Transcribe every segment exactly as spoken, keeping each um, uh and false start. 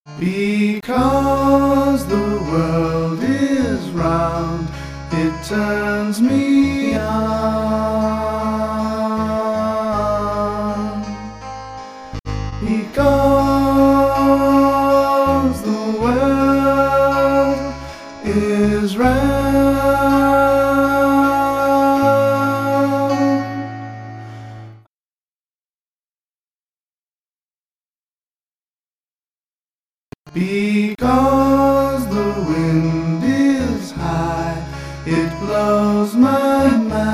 Because the world is round, it turns me on. Because the world is round, because the wind is high, it blows my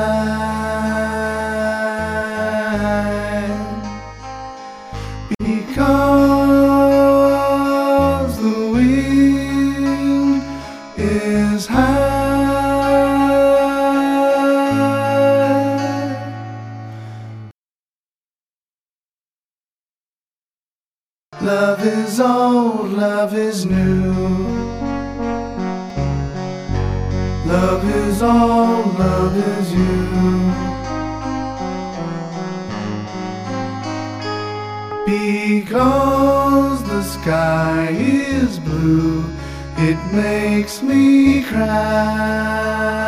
mind. Because the wind is high, love is old, love is new. Love is all, love is you. Because the sky is blue, it makes me cry.